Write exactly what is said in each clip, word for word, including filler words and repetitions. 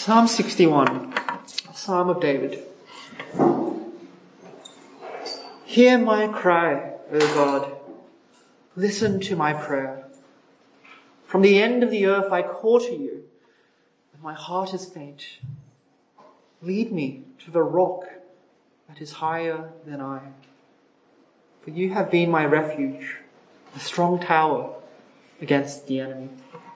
Psalm sixty-one, Psalm of David. Hear my cry, O God. Listen to my prayer. From the end of the earth I call to you, and my heart is faint. Lead me to the rock that is higher than I. For you have been my refuge, a strong tower against the enemy.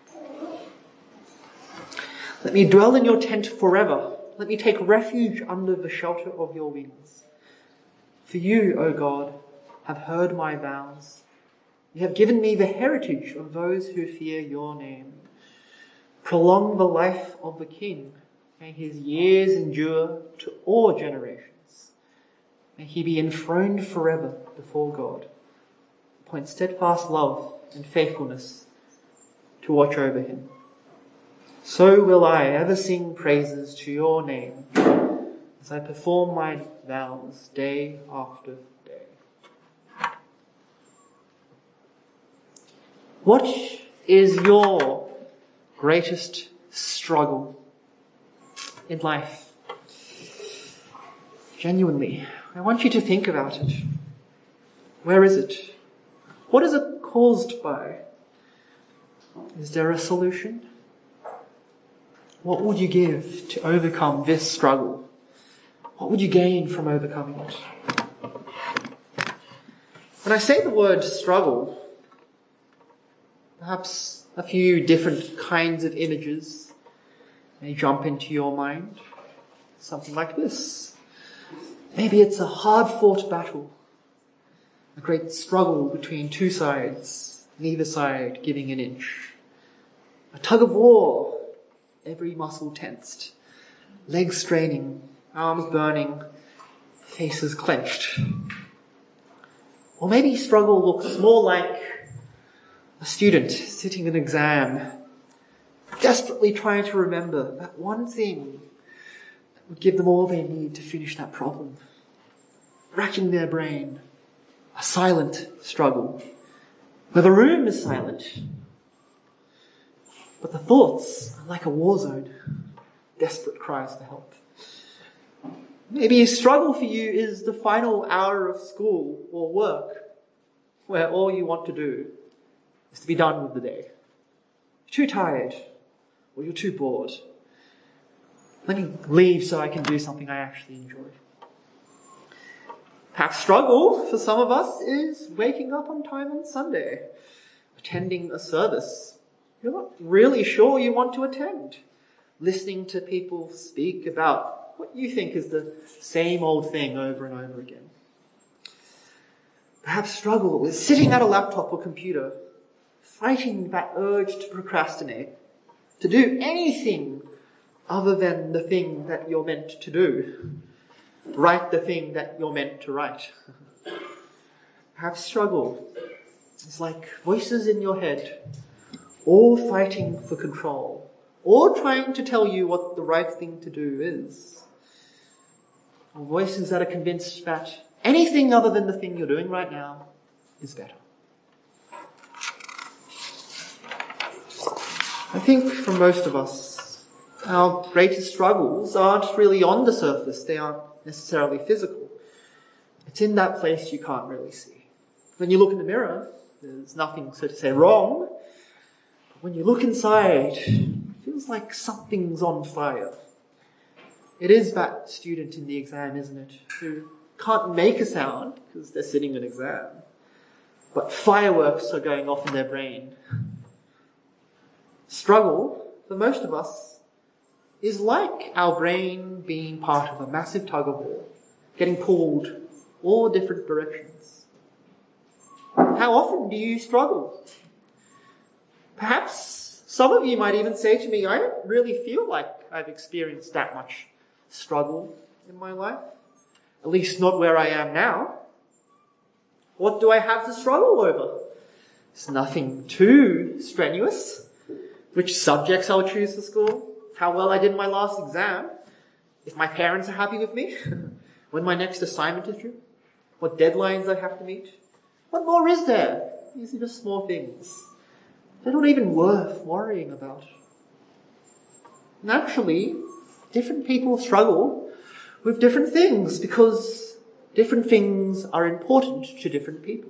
Let me dwell in your tent forever. Let me take refuge under the shelter of your wings. For you, O God, have heard my vows. You have given me the heritage of those who fear your name. Prolong the life of the king. May his years endure to all generations. May he be enthroned forever before God. Appoint steadfast love and faithfulness to watch over him. So will I ever sing praises to your name as I perform my vows day after day. What is your greatest struggle in life? Genuinely, I want you to think about it. Where is it? What is it caused by? Is there a solution? What would you give to overcome this struggle? What would you gain from overcoming it? When I say the word struggle, perhaps a few different kinds of images may jump into your mind. Something like this. Maybe it's a hard-fought battle, a great struggle between two sides, neither side giving an inch. A tug of war, every muscle tensed, legs straining, arms burning, faces clenched. Or maybe struggle looks more like a student sitting an exam, desperately trying to remember that one thing that would give them all they need to finish that problem. Racking their brain, a silent struggle, where the room is silent, but the thoughts are like a war zone, desperate cries for help. Maybe a struggle for you is the final hour of school or work, where all you want to do is to be done with the day. You're too tired, or you're too bored. Let me leave so I can do something I actually enjoy. Perhaps struggle for some of us is waking up on time on Sunday, attending a service you're not really sure you want to attend, listening to people speak about what you think is the same old thing over and over again. Perhaps struggle is sitting at a laptop or computer, fighting that urge to procrastinate, to do anything other than the thing that you're meant to do, write the thing that you're meant to write. Perhaps struggle is like voices in your head, all fighting for control, all trying to tell you what the right thing to do is. Or voices that are convinced that anything other than the thing you're doing right now is better. I think for most of us, our greatest struggles aren't really on the surface. They aren't necessarily physical. It's in that place you can't really see. When you look in the mirror, there's nothing, so to say, wrong. When you look inside, it feels like something's on fire. It is that student in the exam, isn't it, who can't make a sound because they're sitting an exam, but fireworks are going off in their brain. Struggle, for most of us, is like our brain being part of a massive tug of war, getting pulled all different directions. How often do you struggle? Perhaps some of you might even say to me, I don't really feel like I've experienced that much struggle in my life. At least not where I am now. What do I have to struggle over? It's nothing too strenuous. Which subjects I'll choose for school, how well I did in my last exam, if my parents are happy with me, when my next assignment is due, what deadlines I have to meet. What more is there? These are just small things. They're not even worth worrying about. Naturally, Different people struggle with different things because different things are important to different people.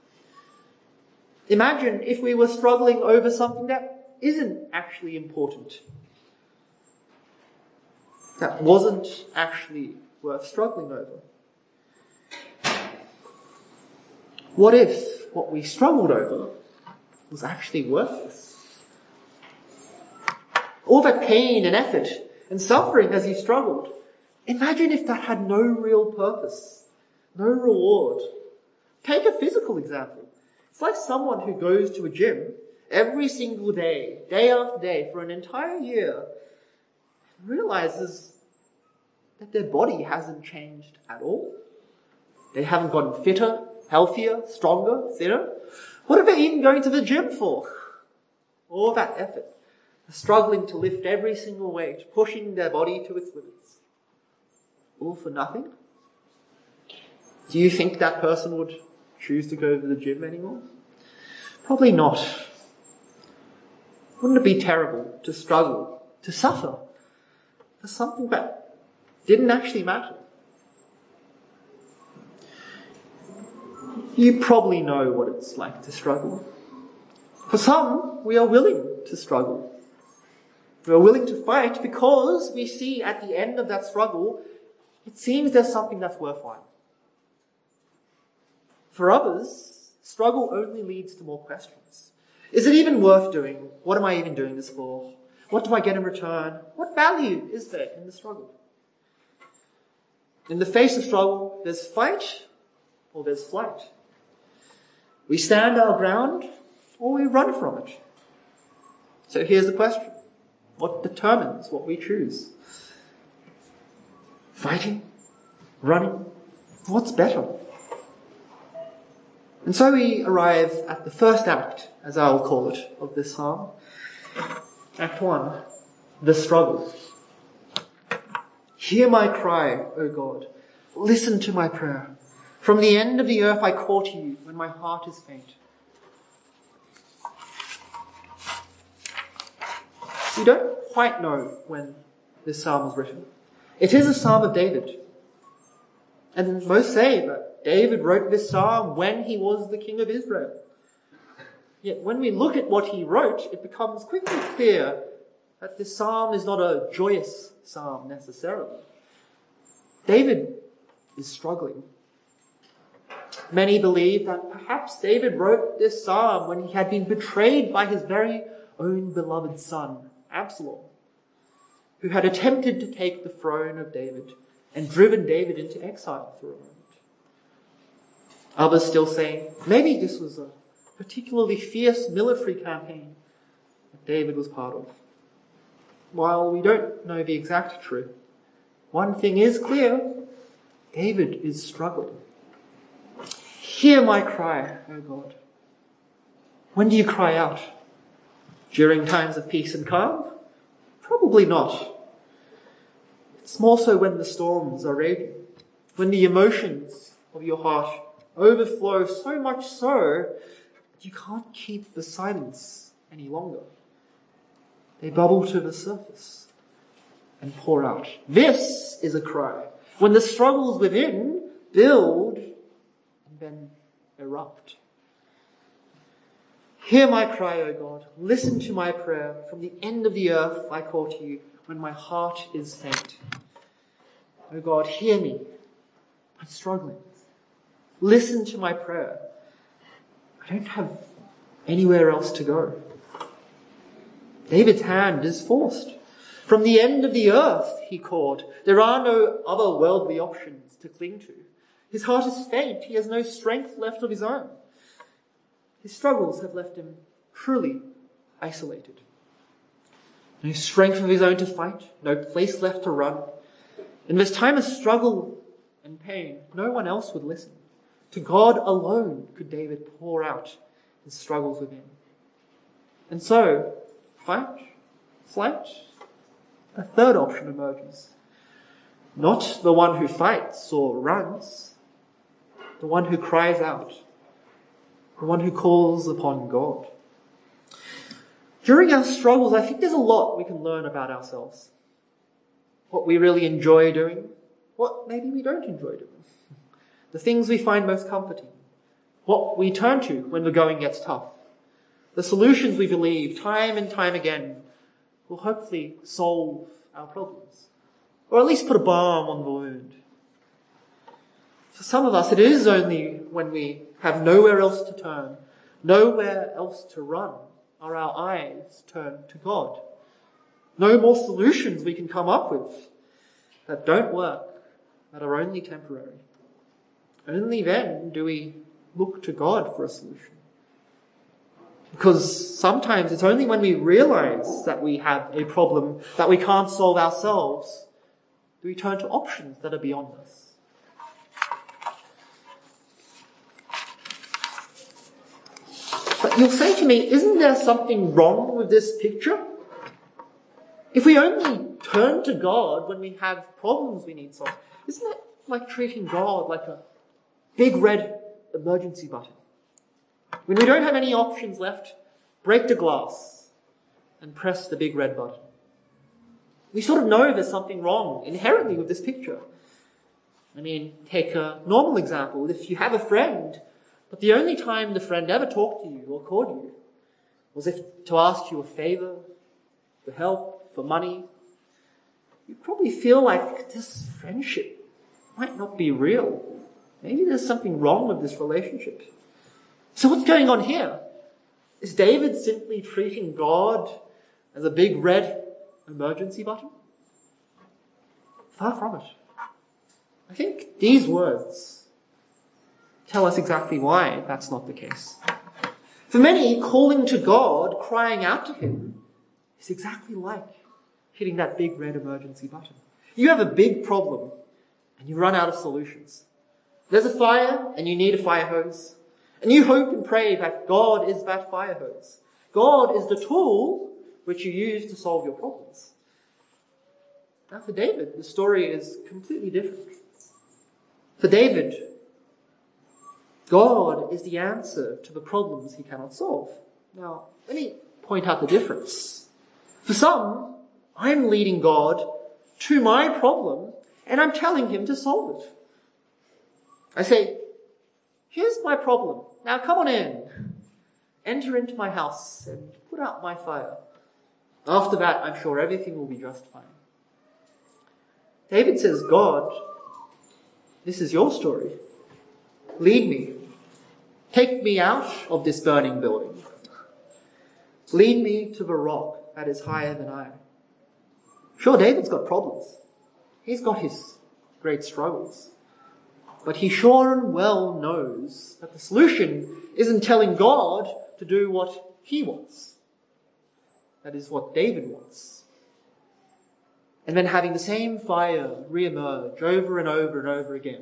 Imagine if we were struggling over something that isn't actually important, that wasn't actually worth struggling over. What if what we struggled over was actually worthless? All that pain and effort and suffering as you struggled, imagine if that had no real purpose, no reward. Take a physical example. It's like someone who goes to a gym every single day, day after day, for an entire year, and realizes that their body hasn't changed at all. They haven't gotten fitter, healthier, stronger, thinner. What are they even going to the gym for? All that effort, struggling to lift every single weight, pushing their body to its limits. All for nothing? Do you think that person would choose to go to the gym anymore? Probably not. Wouldn't it be terrible to struggle, to suffer for something that didn't actually matter? You probably know what it's like to struggle. For some, we are willing to struggle. We are willing to fight because we see at the end of that struggle, it seems there's something that's worthwhile. For others, struggle only leads to more questions. Is it even worth doing? What am I even doing this for? What do I get in return? What value is there in the struggle? In the face of struggle, there's fight or there's flight. We stand our ground or we run from it. So here's the question. What determines what we choose? Fighting? Running? What's better? And so we arrive at the first act, as I will call it, of this psalm. Act one, the struggle. Hear my cry, O God. Listen to my prayer. From the end of the earth I call to you when my heart is faint. We don't quite know when this psalm was written. It is a psalm of David. And most say that David wrote this psalm when he was the king of Israel. Yet when we look at what he wrote, it becomes quickly clear that this psalm is not a joyous psalm necessarily. David is struggling. Many believe that perhaps David wrote this psalm when he had been betrayed by his very own beloved son, Absalom, who had attempted to take the throne of David and driven David into exile for a moment. Others still say maybe this was a particularly fierce military campaign that David was part of. While we don't know the exact truth, one thing is clear: David is struggling. Hear my cry, O God. When do you cry out? During times of peace and calm? Probably not. It's more so when the storms are raging, when the emotions of your heart overflow so much so that you can't keep the silence any longer. They bubble to the surface and pour out. This is a cry. When the struggles within build and then erupt. Hear my cry, O God. Listen to my prayer. From the end of the earth I call to you when my heart is faint. O God, hear me. I'm struggling. Listen to my prayer. I don't have anywhere else to go. David's hand is forced. From the end of the earth, he called. There are no other worldly options to cling to. His heart is faint. He has no strength left of his own. His struggles have left him truly isolated. No strength of his own to fight, no place left to run. In this time of struggle and pain, no one else would listen. To God alone could David pour out his struggles within. And so, fight, flight, a third option emerges. Not the one who fights or runs, the one who cries out, the one who calls upon God. During our struggles, I think there's a lot we can learn about ourselves. what we really enjoy doing, what maybe we don't enjoy doing, the things we find most comforting, what we turn to when the going gets tough, the solutions we believe time and time again will hopefully solve our problems, or at least put a balm on the wound. For some of us, it is only when we have nowhere else to turn, nowhere else to run, are our eyes turned to God. No more solutions we can come up with that don't work, that are only temporary. Only then do we look to God for a solution. Because sometimes it's only when we realize that we have a problem that we can't solve ourselves, do we turn to options that are beyond us. But you'll say to me, isn't there something wrong with this picture? If we only turn to God when we have problems we need solved, isn't it like treating God like a big red emergency button? When we don't have any options left, break the glass and press the big red button. We sort of know there's something wrong inherently with this picture. I mean, take a normal example. If you have a friend, but the only time the friend ever talked to you or called you was if to ask you a favor, for help, for money, you probably feel like this friendship might not be real. Maybe there's something wrong with this relationship. So what's going on here? Is David simply treating God as a big red emergency button? Far from it. I think these words tell us exactly why that's not the case. For many, calling to God, crying out to Him, is exactly like hitting that big red emergency button. You have a big problem and you run out of solutions. There's a fire and you need a fire hose. And you hope and pray that God is that fire hose. God is the tool which you use to solve your problems. Now for David, the story is completely different. For David, God is the answer to the problems he cannot solve. Now, let me point out the difference. For some, I'm leading God to my problem and I'm telling Him to solve it. I say, here's my problem. Now come on in. Enter into my house and put out my fire. After that, I'm sure everything will be just fine. David says, God, this is your story. Lead me. Take me out of this burning building. Lead me to the rock that is higher than I. Sure, David's got problems. He's got his great struggles. But he sure and well knows that the solution isn't telling God to do what he wants. That is what David wants. And then having the same fire re-emerge over and over and over again.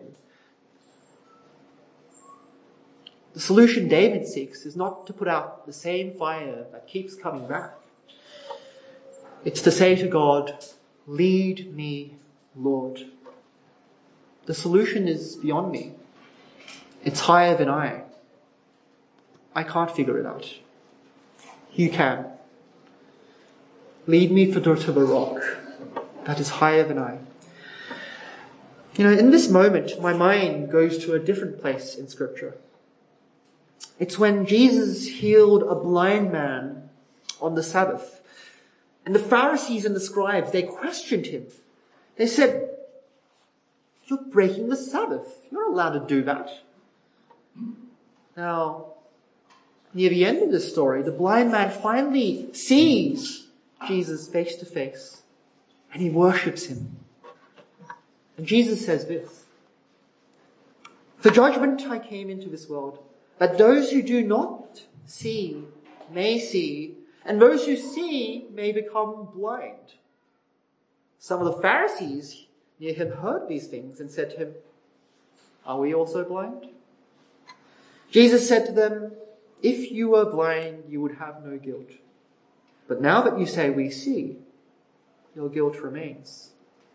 The solution David seeks is not to put out the same fire that keeps coming back. It's to say to God, lead me, Lord. The solution is beyond me. It's higher than I. I can't figure it out. You can. Lead me to the rock that is higher than I. You know, in this moment, my mind goes to a different place in Scripture. It's when Jesus healed a blind man on the Sabbath. And the Pharisees and the scribes, they questioned him. They said, you're breaking the Sabbath. You're not allowed to do that. Now, near the end of the story, the blind man finally sees Jesus face to face and he worships him. And Jesus says this, for judgment I came into this world, that those who do not see may see, and those who see may become blind. Some of the Pharisees near him heard these things and said to him, are we also blind? Jesus said to them, if you were blind, you would have no guilt. But now that you say we see, your guilt remains.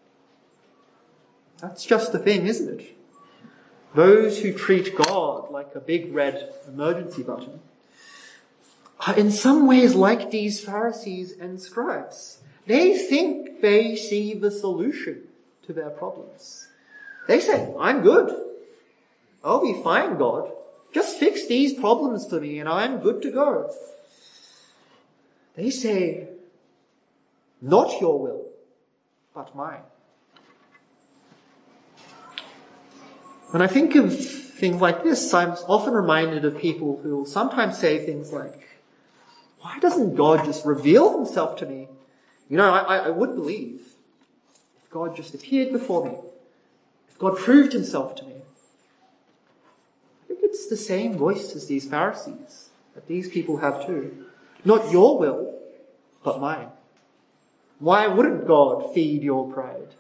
That's just the thing, isn't it? Those who treat God like a big red emergency button are in some ways like these Pharisees and scribes. They think they see the solution to their problems. They say, I'm good. I'll be fine, God. Just fix these problems for me and I'm good to go. They say, not your will, but mine. When I think of things like this, I'm often reminded of people who will sometimes say things like, why doesn't God just reveal himself to me? You know, I, I would believe if God just appeared before me, if God proved himself to me. I think it's the same voice as these Pharisees that these people have too. Not your will, but mine. Why wouldn't God feed your pride?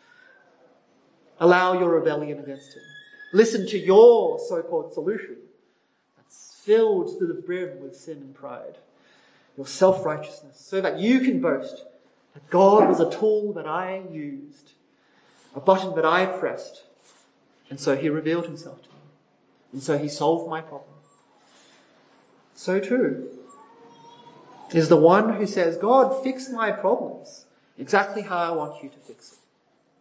Allow your rebellion against him. Listen to your so-called solution that's filled to the brim with sin and pride. Your self-righteousness, so that you can boast that God was a tool that I used, a button that I pressed, and so he revealed himself to me, and so he solved my problem. So too is the one who says, God, fix my problems exactly how I want you to fix it.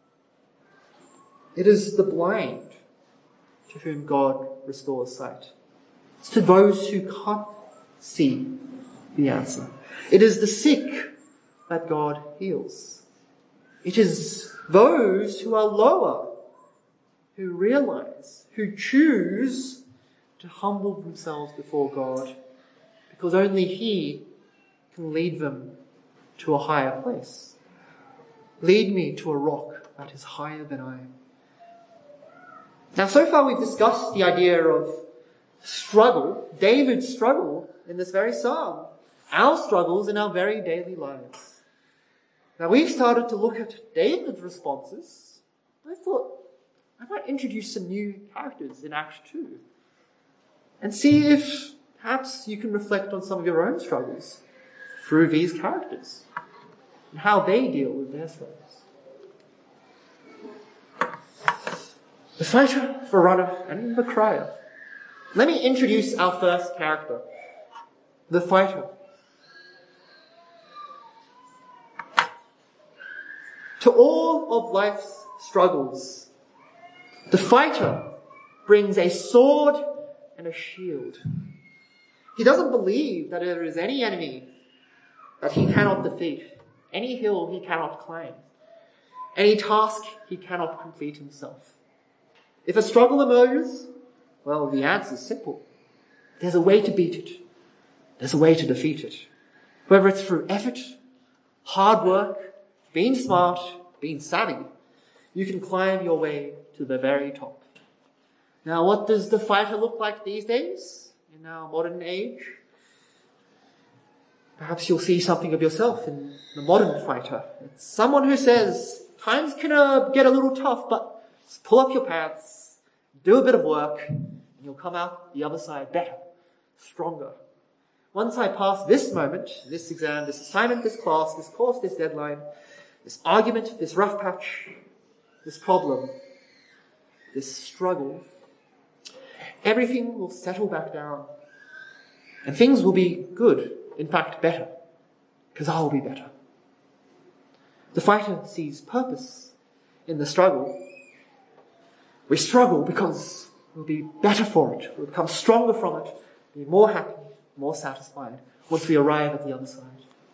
It is the blind to whom God restores sight. It's to those who can't see the answer. It is the sick that God heals. It is those who are lower, who realize, who choose to humble themselves before God, because only he can lead them to a higher place. Lead me to a rock that is higher than I am. Now, so far we've discussed the idea of struggle, David's struggle in this very psalm, our struggles in our very daily lives. Now, we've started to look at David's responses. I thought I might introduce some new characters in Acts two and see if perhaps you can reflect on some of your own struggles through these characters and how they deal with their struggles. The fighter, the runner, and the crier. Let me introduce our first character, the fighter. To all of life's struggles, the fighter brings a sword and a shield. He doesn't believe that there is any enemy that he cannot defeat, any hill he cannot climb, any task he cannot complete himself. If a struggle emerges, well, the answer is simple. There's a way to beat it. There's a way to defeat it. Whether it's through effort, hard work, being smart, being savvy, you can climb your way to the very top. Now, what does the fighter look like these days in our modern age? Perhaps you'll see something of yourself in the modern fighter. It's someone who says, times can uh, get a little tough, but just pull up your pants, do a bit of work, and you'll come out the other side better, stronger. Once I pass this moment, this exam, this assignment, this class, this course, this deadline, this argument, this rough patch, this problem, this struggle, everything will settle back down and things will be good, in fact better, because I'll be better. The fighter sees purpose in the struggle. We struggle because we'll be better for it. We'll become stronger from it, be more happy, more satisfied once we arrive at the other side.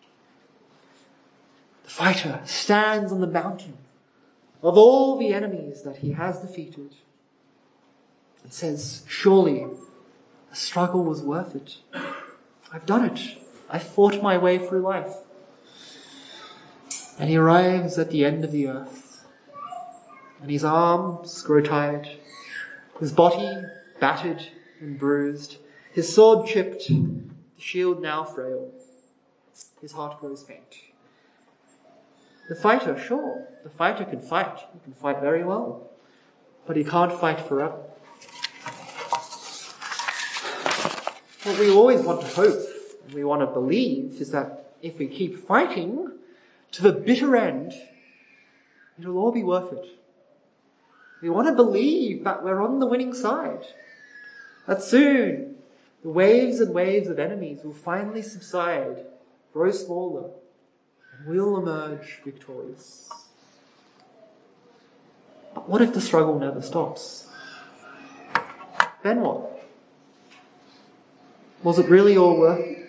The fighter stands on the mountain of all the enemies that he has defeated and says, surely the struggle was worth it. I've done it. I fought my way through life. And he arrives at the end of the earth. And his arms grow tired, his body battered and bruised, his sword chipped, the shield now frail. His heart grows faint. The fighter, sure, the fighter can fight. He can fight very well. But he can't fight forever. What we always want to hope, and we want to believe, is that if we keep fighting to the bitter end, it'll all be worth it. We want to believe that we're on the winning side. That soon, the waves and waves of enemies will finally subside, grow smaller, and we'll emerge victorious. But what if the struggle never stops? Then what? Was it really all worth it?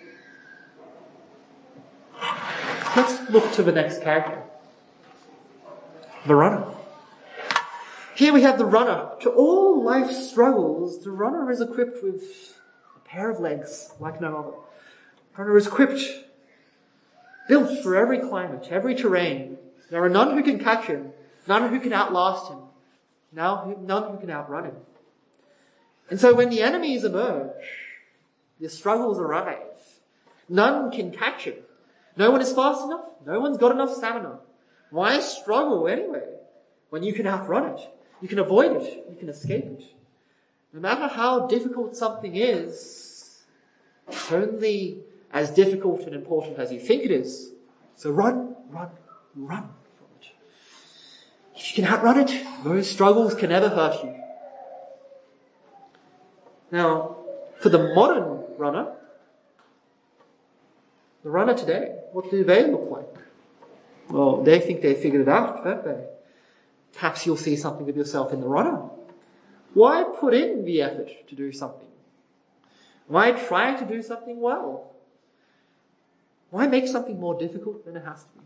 Let's look to the next character. The runner. Here we have the runner. To all life's struggles, the runner is equipped with a pair of legs like no other. The runner is equipped, built for every climate, every terrain. There are none who can catch him, none who can outlast him, now none who can outrun him. And so when the enemies emerge, the struggles arrive, none can catch him. No one is fast enough, no one's got enough stamina. Why struggle anyway when you can outrun it? You can avoid it. You can escape it. No matter how difficult something is, it's only as difficult and important as you think it is. So run, run, run from it. If you can outrun it, those struggles can never hurt you. Now, for the modern runner, the runner today, what do they look like? Well, they think they figured it out, don't they? Perhaps you'll see something of yourself in the runner. Why put in the effort to do something? Why try to do something well? Why make something more difficult than it has to be?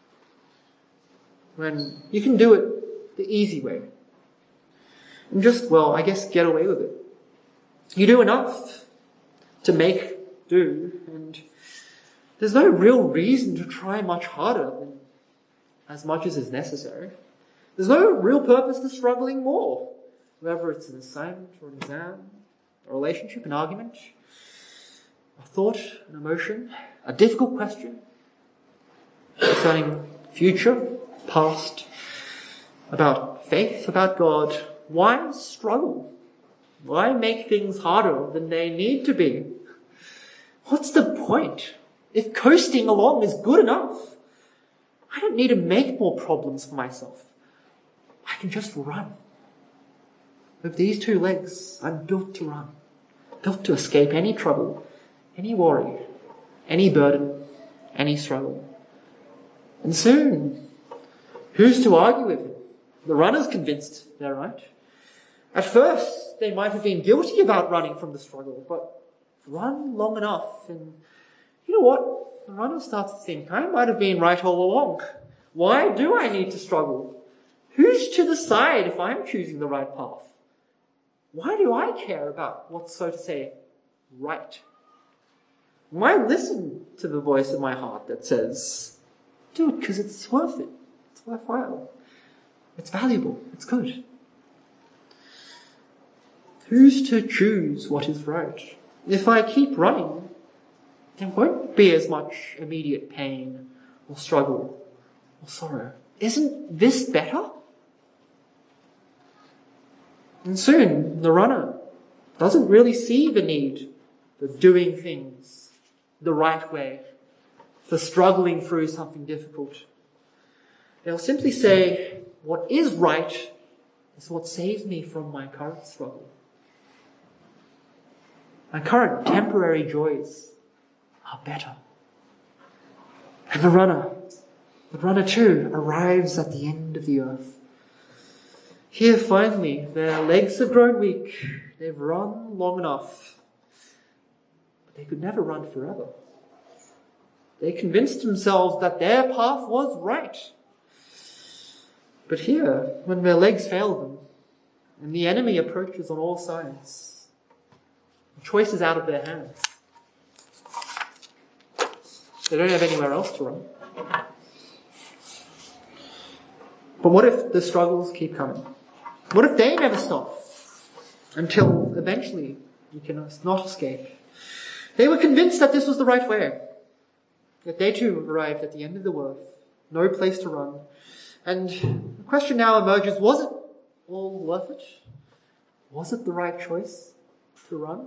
When you can do it the easy way. And just, well, I guess get away with it. You do enough to make do, and there's no real reason to try much harder than as much as is necessary. There's no real purpose to struggling more, whether it's an assignment or an exam, a relationship, an argument, a thought, an emotion, a difficult question concerning future, past, about faith, about God. Why struggle? Why make things harder than they need to be? What's the point? If coasting along is good enough, I don't need to make more problems for myself. I can just run. With these two legs, I'm built to run. Built to escape any trouble, any worry, any burden, any struggle. And soon, who's to argue with him? The runner's convinced they're right. At first, they might have been guilty about running from the struggle, but run long enough and you know what? The runner starts to think, I might have been right all along. Why do I need to struggle? Who's to decide if I'm choosing the right path? Why do I care about what's, so to say, right? Why listen to the voice of my heart that says, do it because it's worth it. It's worthwhile. It's valuable. It's good. Who's to choose what is right? If I keep running, there won't be as much immediate pain or struggle or sorrow. Isn't this better? And soon, the runner doesn't really see the need for doing things the right way, for struggling through something difficult. They'll simply say, what is right is what saves me from my current struggle. My current temporary joys are better. And the runner, the runner too, arrives at the end of the earth. Here finally, their legs have grown weak. They've run long enough. But they could never run forever. They convinced themselves that their path was right. But here, when their legs fail them, and the enemy approaches on all sides, the choice is out of their hands. They don't have anywhere else to run. But what if the struggles keep coming? What if they never stop? Until eventually you cannot escape. They were convinced that this was the right way. That they too arrived at the end of the earth. No place to run. And the question now emerges, was it all worth it? Was it the right choice to run?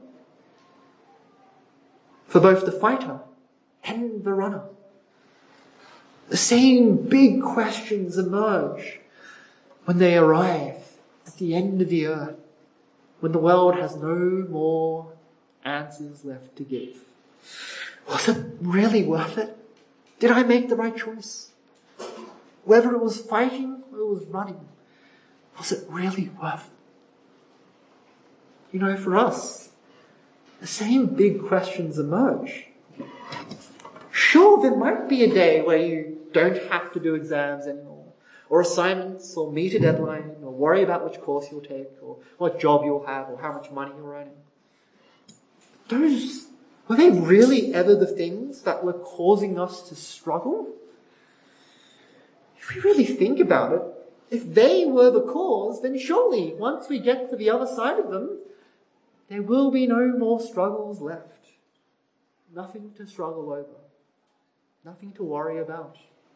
For both the fighter and the runner, the same big questions emerge when they arrive at the end of the earth, when the world has no more answers left to give. Was it really worth it? Did I make the right choice? Whether it was fighting or it was running, was it really worth it? You know, for us, the same big questions emerge. Sure, there might be a day where you don't have to do exams anymore, or assignments, or meet a deadline, or worry about which course you'll take, or what job you'll have, or how much money you're earning. Those, were they really ever the things that were causing us to struggle? If we really think about it, if they were the cause, then surely, once we get to the other side of them, there will be no more struggles left. Nothing to struggle over. Nothing to worry about.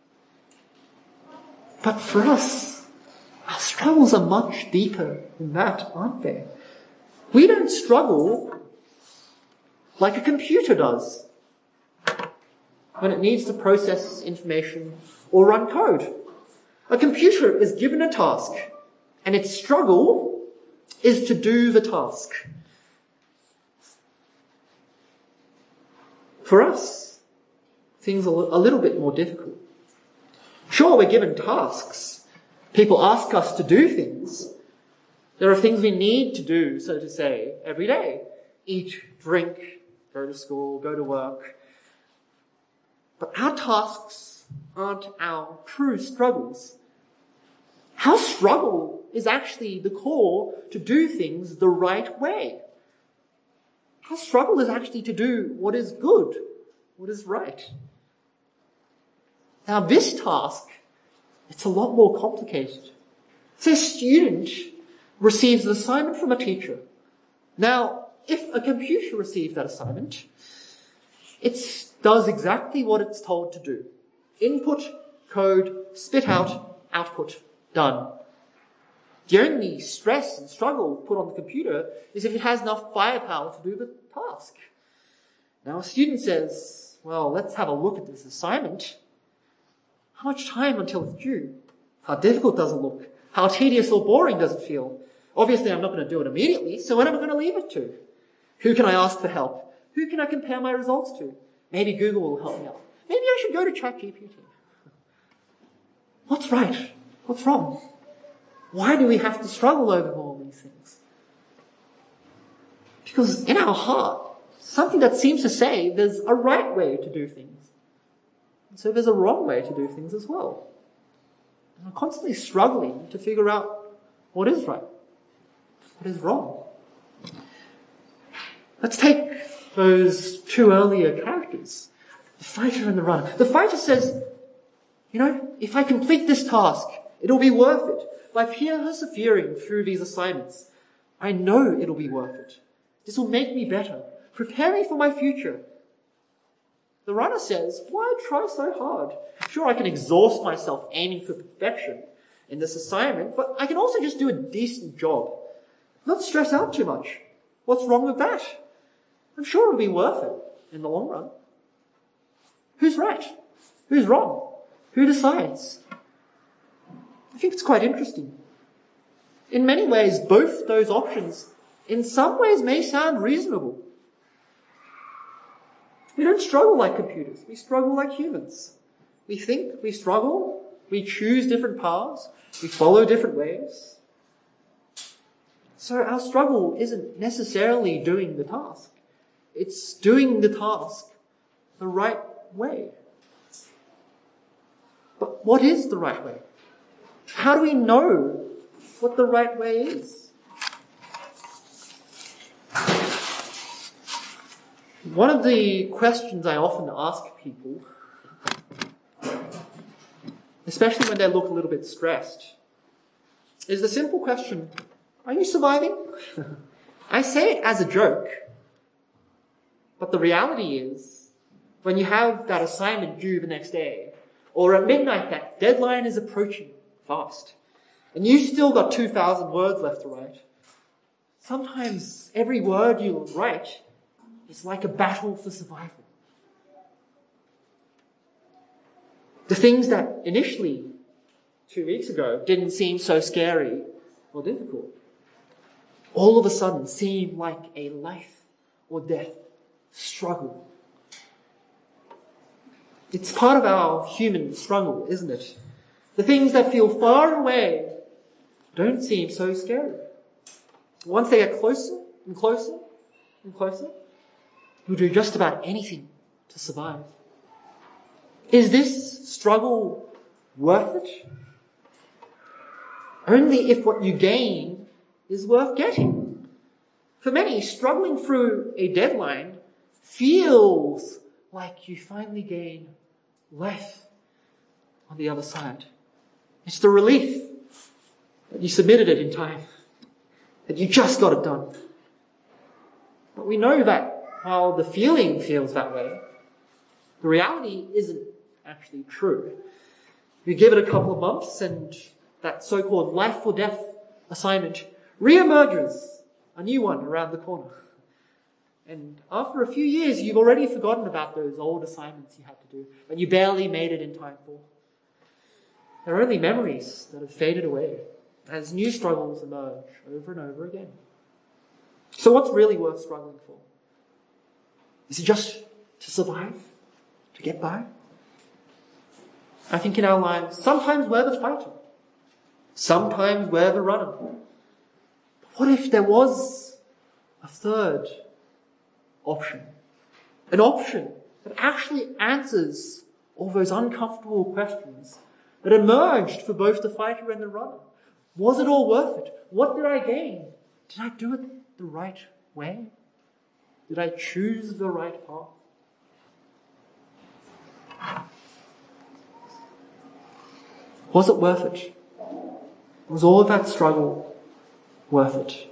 But for us, our struggles are much deeper than that, aren't they? We don't struggle like a computer does when it needs to process information or run code. A computer is given a task, and its struggle is to do the task. For us, things are a little bit more difficult. Sure, we're given tasks. People ask us to do things. There are things we need to do, so to say, every day. Eat, drink, go to school, go to work. But our tasks aren't our true struggles. Our struggle is actually the call to do things the right way. Our struggle is actually to do what is good, what is right. Now this task, it's a lot more complicated. So a student receives an assignment from a teacher. Now, if a computer receives that assignment, it does exactly what it's told to do. Input, code, spit out, output, done. The only stress and struggle put on the computer is if it has enough firepower to do the task. Now a student says, well, let's have a look at this assignment. How much time until it's due? How difficult does it look? How tedious or boring does it feel? Obviously, I'm not going to do it immediately, so when am I going to leave it to? Who can I ask for help? Who can I compare my results to? Maybe Google will help me out. Maybe I should go to ChatGPT. What's right? What's wrong? Why do we have to struggle over all these things? Because in our heart, something that seems to say there's a right way to do things. And so there's a wrong way to do things as well. And we're constantly struggling to figure out what is right, what is wrong. Let's take those two earlier characters, the fighter and the runner. The fighter says, you know, if I complete this task, it'll be worth it. By persevering through these assignments, I know it'll be worth it. This will make me better, prepare me for my future. The runner says, why try so hard? Sure, I can exhaust myself aiming for perfection in this assignment, but I can also just do a decent job. Not stress out too much. What's wrong with that? I'm sure it'll be worth it in the long run. Who's right? Who's wrong? Who decides? I think it's quite interesting. In many ways, both those options, in some ways, may sound reasonable. We don't struggle like computers. We struggle like humans. We think, we struggle, we choose different paths, we follow different ways. So our struggle isn't necessarily doing the task. It's doing the task the right way. But what is the right way? How do we know what the right way is? One of the questions I often ask people, especially when they look a little bit stressed, is the simple question, are you surviving? I say it as a joke, but the reality is, when you have that assignment due the next day, or at midnight that deadline is approaching fast, and you still got two thousand words left to write, sometimes every word you write is like a battle for survival. The things that initially, two weeks ago, didn't seem so scary or difficult, all of a sudden seem like a life or death struggle. It's part of our human struggle, isn't it? The things that feel far away don't seem so scary. Once they get closer and closer and closer, you'll do just about anything to survive. Is this struggle worth it? Only if what you gain is worth getting. For many, struggling through a deadline feels like you finally gain life on the other side. It's the relief that you submitted it in time, that you just got it done. But we know that while the feeling feels that way, the reality isn't actually true. You give it a couple of months and that so-called life or death assignment re-emerges, a new one around the corner. And after a few years, you've already forgotten about those old assignments you had to do, but you barely made it in time for. They're only memories that have faded away as new struggles emerge over and over again. So what's really worth struggling for? Is it just to survive? To get by? I think in our lives, sometimes we're the fighter. Sometimes we're the runner. But what if there was a third option? An option that actually answers all those uncomfortable questions that emerged for both the fighter and the runner. Was it all worth it? What did I gain? Did I do it the right way? Did I choose the right path? Was it worth it? Was all of that struggle worth it?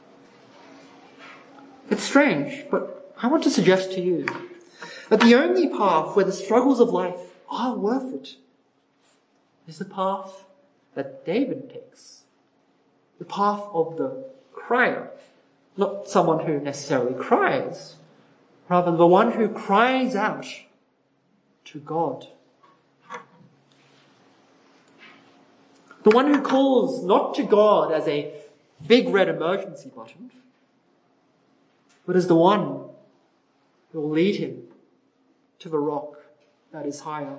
It's strange, but I want to suggest to you that the only path where the struggles of life are worth it is the path that David takes. The path of the crier. Not someone who necessarily cries, rather the one who cries out to God. The one who calls not to God as a big red emergency button, but as the one who will lead him to the rock that is higher.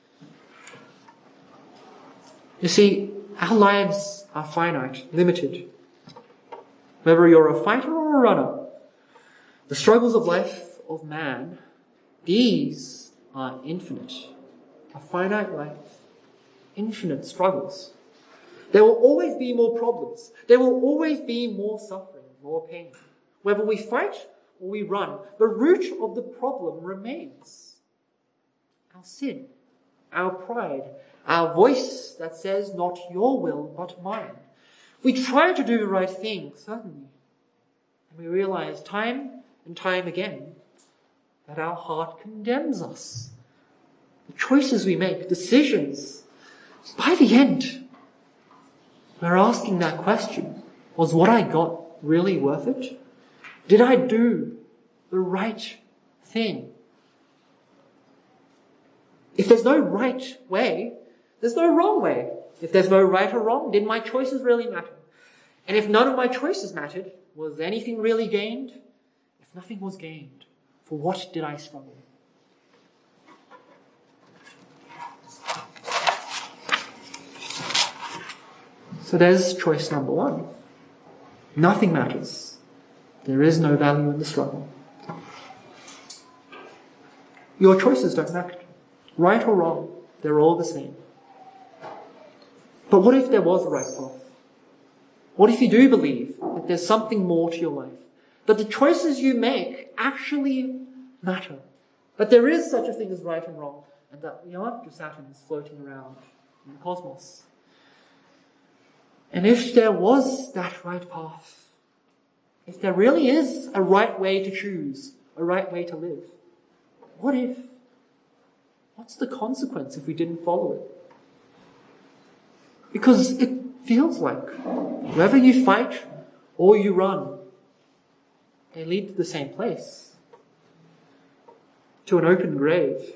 You see, our lives are finite, limited. Whether you're a fighter or a runner, the struggles of life of man, these are infinite. A finite life, infinite struggles. There will always be more problems. There will always be more suffering, more pain. Whether we fight or we run, the root of the problem remains. Our sin, our pride, our voice that says, not your will, but mine. We try to do the right thing, certainly. And we realize time and time again that our heart condemns us. The choices we make, decisions, by the end, we're asking that question, was what I got really worth it? Did I do the right thing? If there's no right way, there's no wrong way. If there's no right or wrong, did my choices really matter? And if none of my choices mattered, was anything really gained? If nothing was gained, for what did I struggle? So there's choice number one. Nothing matters. There is no value in the struggle. Your choices don't matter. Right or wrong, they're all the same. But what if there was a right path? What if you do believe that there's something more to your life? That the choices you make actually matter? That there is such a thing as right and wrong, and that we aren't just atoms floating around in the cosmos? And if there was that right path, if there really is a right way to choose, a right way to live, what if? What's the consequence if we didn't follow it? Because it feels like whether you fight or you run, they lead to the same place, to an open grave.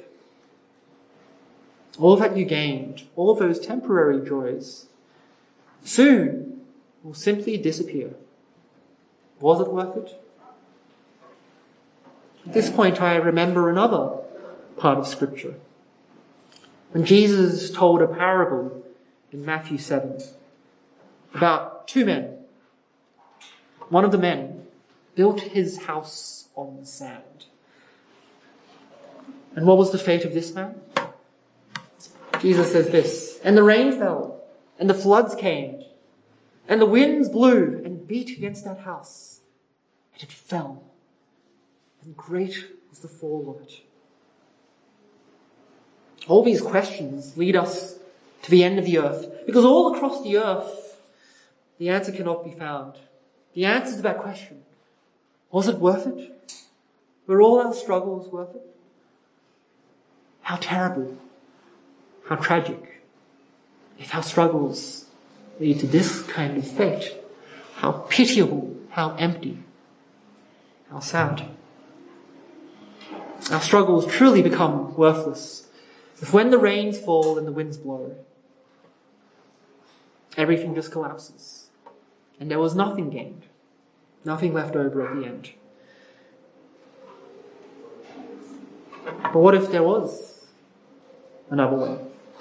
All that you gained, all those temporary joys, soon will simply disappear. Was it worth it? At this point, I remember another part of Scripture. When Jesus told a parable in Matthew seven about two men. One of the men built his house on sand. And what was the fate of this man? Jesus says this, and the rain fell, and the floods came, and the winds blew and beat against that house, and it fell, and great was the fall of it. All these questions lead us to the end of the earth, because all across the earth, the answer cannot be found. The answer to that question, was it worth it? Were all our struggles worth it? How terrible, how tragic, if our struggles lead to this kind of fate. How pitiable, how empty, how sad. Our struggles truly become worthless if when the rains fall and the winds blow, everything just collapses and there was nothing gained, nothing left over at the end. But what if there was another way?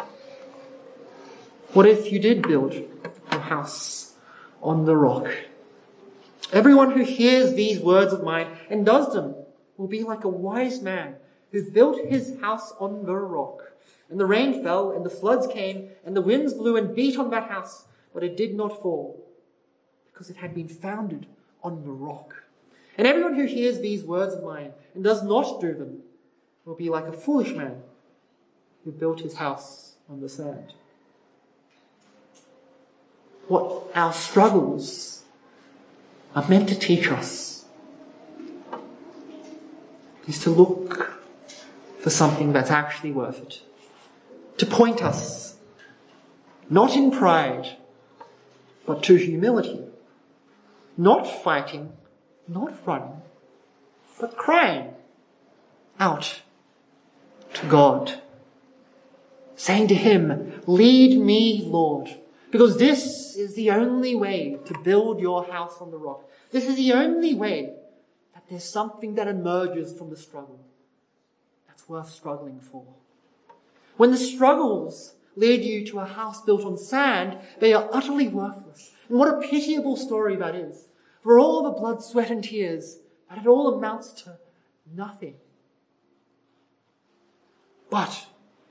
What if you did build a house on the rock? Everyone who hears these words of mine and does them will be like a wise man who built his house on the rock. And the rain fell, and the floods came, and the winds blew and beat on that house, but it did not fall, because it had been founded on the rock. And everyone who hears these words of mine and does not do them will be like a foolish man who built his house on the sand. What our struggles are meant to teach us is to look for something that's actually worth it. To point us, not in pride, but to humility. Not fighting, not running, but crying out to God. Saying to Him, lead me, Lord, because this is the only way to build your house on the rock. This is the only way that there's something that emerges from the struggle that's worth struggling for. When the struggles lead you to a house built on sand, they are utterly worthless. And what a pitiable story that is. For all the blood, sweat and tears, but it all amounts to nothing. But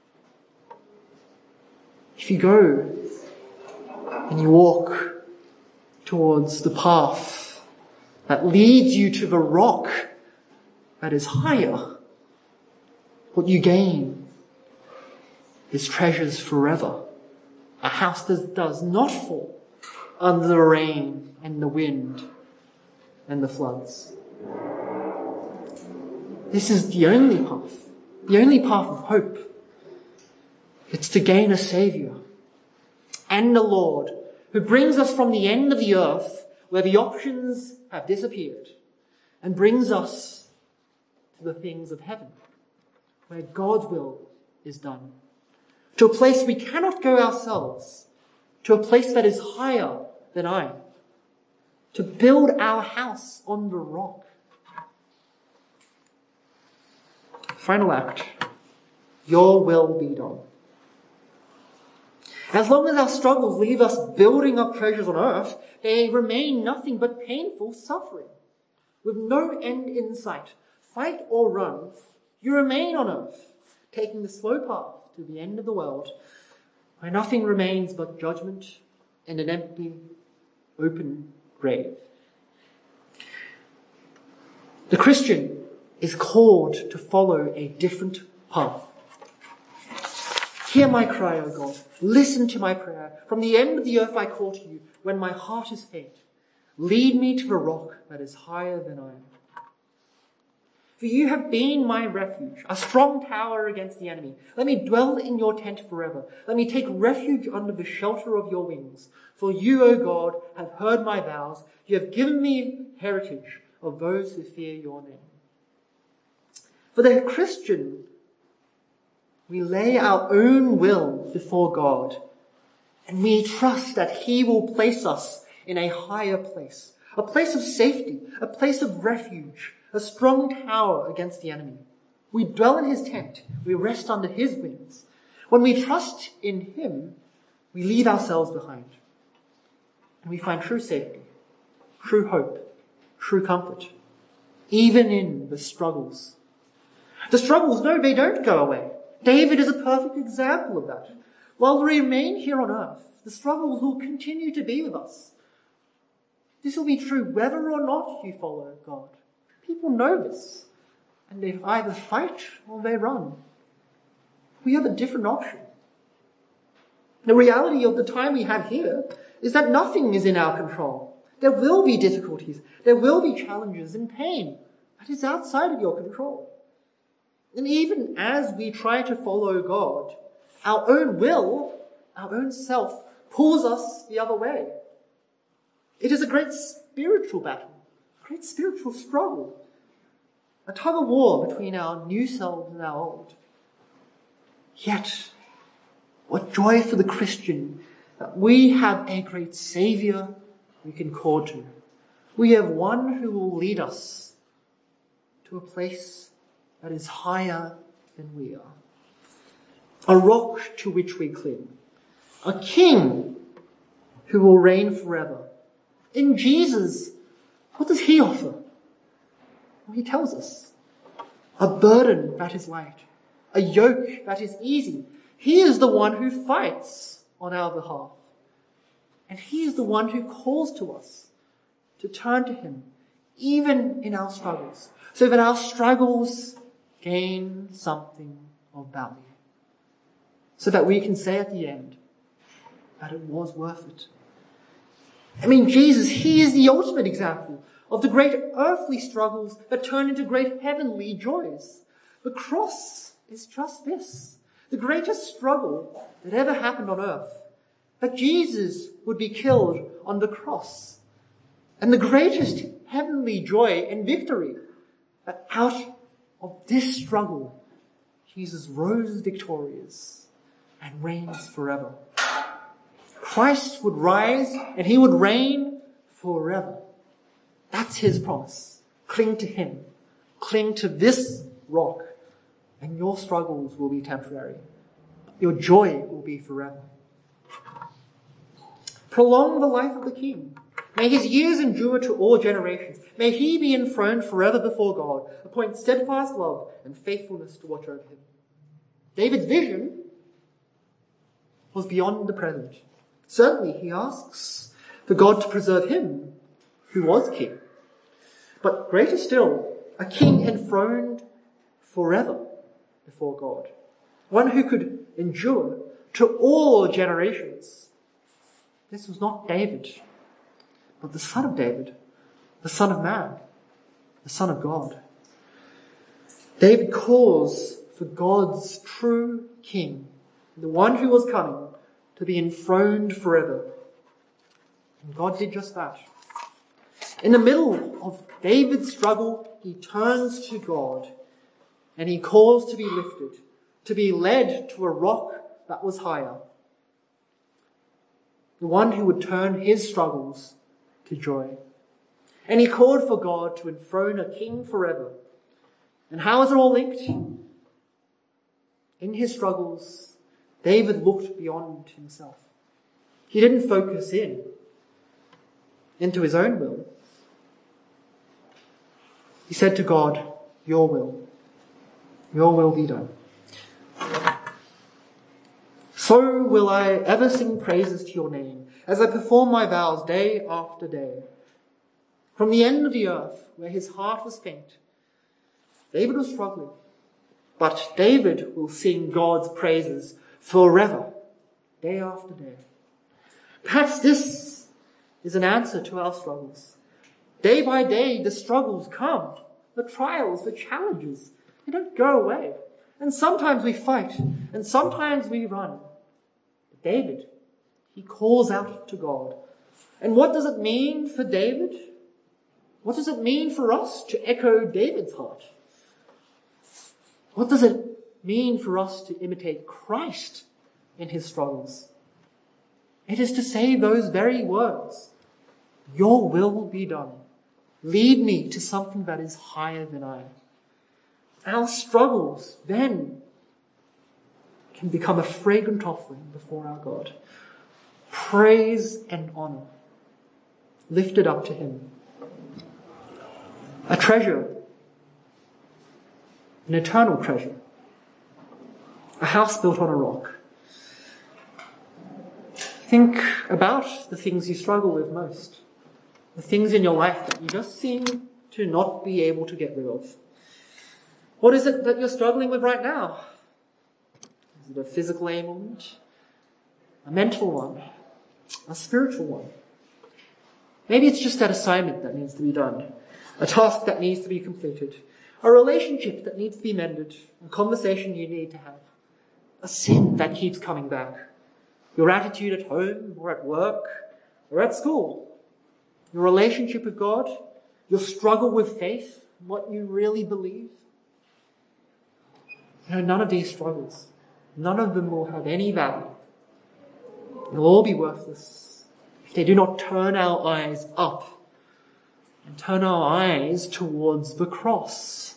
if you go and you walk towards the path that leads you to the rock that is higher, what you gain is treasures forever. A house that does not fall under the rain and the wind and the floods. This is the only path, the only path of hope. It's to gain a Saviour and a Lord who brings us from the end of the earth where the options have disappeared and brings us to the things of heaven where God's will is done. To a place we cannot go ourselves, to a place that is higher than I, to build our house on the rock. Final act, your will be done. As long as our struggles leave us building up treasures on earth, they remain nothing but painful suffering. With no end in sight, fight or run, you remain on earth, taking the slow path to the end of the world, where nothing remains but judgment and an empty, open grave. The Christian is called to follow a different path. Hear my cry, O God. Listen to my prayer. From the end of the earth I call to you when my heart is faint. Lead me to the rock that is higher than I am. For you have been my refuge, a strong tower against the enemy. Let me dwell in your tent forever. Let me take refuge under the shelter of your wings. For you, O God, have heard my vows. You have given me heritage of those who fear your name. For the Christian, we lay our own will before God, and we trust that He will place us in a higher place, a place of safety, a place of refuge, a strong tower against the enemy. We dwell in His tent, we rest under His wings, When we trust in him, we leave ourselves behind. And we find true safety, true hope, true comfort, even in the struggles. The struggles, no, they don't go away. David is a perfect example of that. While we remain here on earth, the struggles will continue to be with us. This will be true whether or not you follow God. People know this, and they either fight or they run. We have a different option. The reality of the time we have here is that nothing is in our control. There will be difficulties. There will be challenges and pain. That is outside of your control. And even as we try to follow God, our own will, our own self, pulls us the other way. It is a great spiritual battle, a great spiritual struggle, a tug of war between our new selves and our old. Yet, what joy for the Christian that we have a great Saviour we can call to. We have one who will lead us to a place that is higher than we are. A rock to which we cling. A king who will reign forever. In Jesus, what does he offer? Well, he tells us. A burden that is light. A yoke that is easy. He is the one who fights on our behalf. And he is the one who calls to us to turn to him, even in our struggles, so that our struggles gain something of value. So that we can say at the end that it was worth it. I mean, Jesus, he is the ultimate example of the great earthly struggles that turn into great heavenly joys. The cross is just this. The greatest struggle that ever happened on earth. That Jesus would be killed on the cross. And the greatest heavenly joy and victory. That out of this struggle, Jesus rose victorious and reigns forever. Christ would rise and he would reign forever. That's his promise. Cling to him. Cling to this rock. And your struggles will be temporary. Your joy will be forever. Prolong the life of the king. May his years endure to all generations. May he be enthroned forever before God. Appoint steadfast love and faithfulness to watch over him. David's vision was beyond the present. Certainly he asks for God to preserve him, who was king. But greater still, a king enthroned forever before God. One who could endure to all generations. This was not David, but the Son of David, the Son of Man, the Son of God. David calls for God's true king, the one who was coming to be enthroned forever. And God did just that. In the middle of David's struggle, he turns to God and he calls to be lifted, to be led to a rock that was higher. The one who would turn his struggles to joy. And he called for God to enthrone a king forever. And how is it all linked? In his struggles, David looked beyond himself. He didn't focus in, into his own will. He said to God, your will, your will be done. So will I ever sing praises to your name, as I perform my vows day after day. From the end of the earth, where his heart was faint, David was struggling. But David will sing God's praises forever, day after day. Perhaps this is an answer to our struggles. Day by day, the struggles come, the trials, the challenges. They don't go away. And sometimes we fight, and sometimes we run. But David, he calls out to God. And what does it mean for David? What does it mean for us to echo David's heart? What does it mean for us to imitate Christ in his struggles? It is to say those very words. Your will be done. Lead me to something that is higher than I. Our struggles then can become a fragrant offering before our God. Praise and honor lifted up to him. A treasure, an eternal treasure, a house built on a rock. Think about the things you struggle with most, the things in your life that you just seem to not be able to get rid of. What is it that you're struggling with right now? Is it a physical ailment, a mental one, a spiritual one? Maybe it's just that assignment that needs to be done, a task that needs to be completed, a relationship that needs to be mended, a conversation you need to have, a sin that keeps coming back, your attitude at home or at work or at school, your relationship with God, your struggle with faith, what you really believe. You know, none of these struggles, none of them will have any value. They'll all be worthless if they do not turn our eyes up and turn our eyes towards the cross.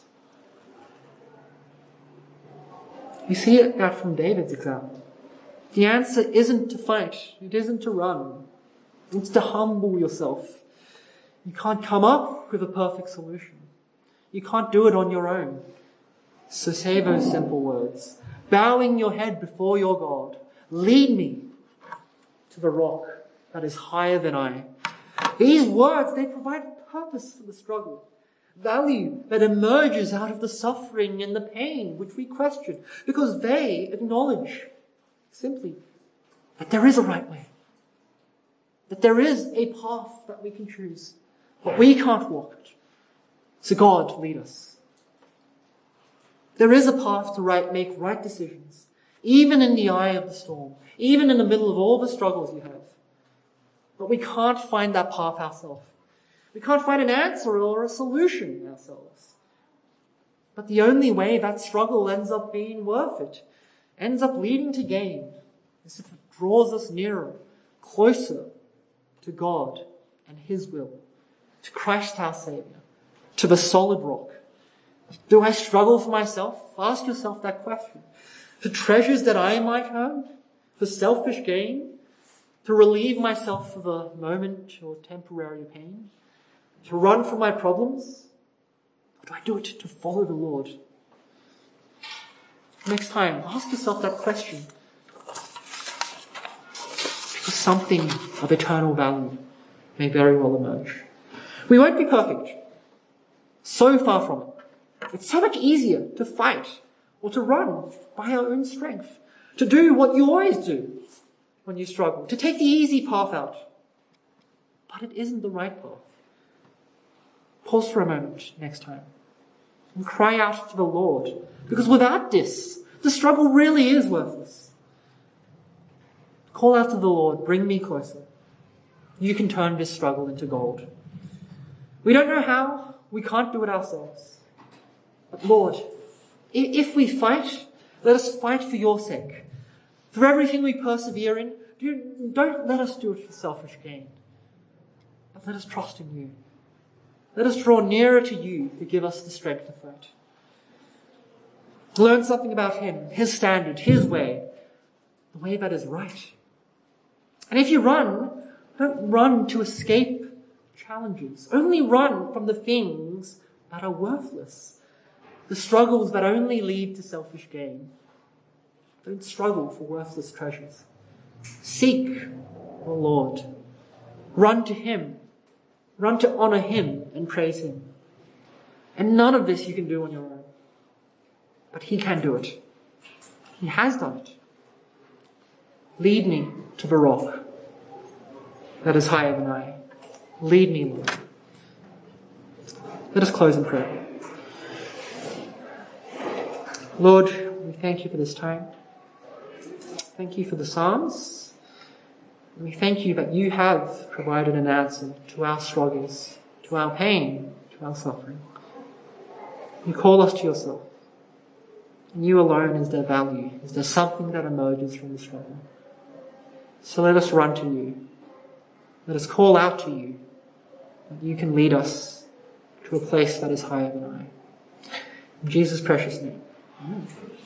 We see it that from David's example. The answer isn't to fight. It isn't to run. It's to humble yourself. You can't come up with a perfect solution. You can't do it on your own. So say those simple words. Bowing your head before your God, lead me to the rock that is higher than I. These words, they provide purpose for the struggle. Value that emerges out of the suffering and the pain which we question, because they acknowledge simply that there is a right way, that there is a path that we can choose, but we can't walk it. So God, lead us. There is a path to right, make right decisions, even in the eye of the storm, even in the middle of all the struggles you have. But we can't find that path ourselves. We can't find an answer or a solution ourselves. But the only way that struggle ends up being worth it, ends up leading to gain, is if it draws us nearer, closer to God and His will, to Christ our Saviour, to the solid rock. Do I struggle for myself? Ask yourself that question. For treasures that I might earn? For selfish gain? To relieve myself of a moment or temporary pain? To run from my problems? Or do I do it to follow the Lord? Next time, ask yourself that question. Because something of eternal value may very well emerge. We won't be perfect. So far from it. It's so much easier to fight or to run by our own strength. To do what you always do when you struggle. To take the easy path out. But it isn't the right path. Pause for a moment next time and cry out to the Lord, because without this, the struggle really is worthless. Call out to the Lord, bring me closer. You can turn this struggle into gold. We don't know how, we can't do it ourselves. But Lord, if we fight, let us fight for your sake. For everything we persevere in, don't let us do it for selfish gain. But let us trust in you. Let us draw nearer to you to give us the strength to fight. Learn something about Him, His standard, His way, the way that is right. And if you run, don't run to escape challenges. Only run from the things that are worthless, the struggles that only lead to selfish gain. Don't struggle for worthless treasures. Seek the Lord. Run to Him. Run to honor Him and praise Him. And none of this you can do on your own. But He can do it. He has done it. Lead me to the rock that is higher than I. Lead me, Lord. Let us close in prayer. Lord, we thank you for this time. Thank you for the Psalms. And we thank you that you have provided an answer to our struggles, to our pain, to our suffering. You call us to yourself. And you alone is there value. Is there something that emerges from the struggle? So let us run to you. Let us call out to you. That you can lead us to a place that is higher than I. In Jesus' precious name. Amen.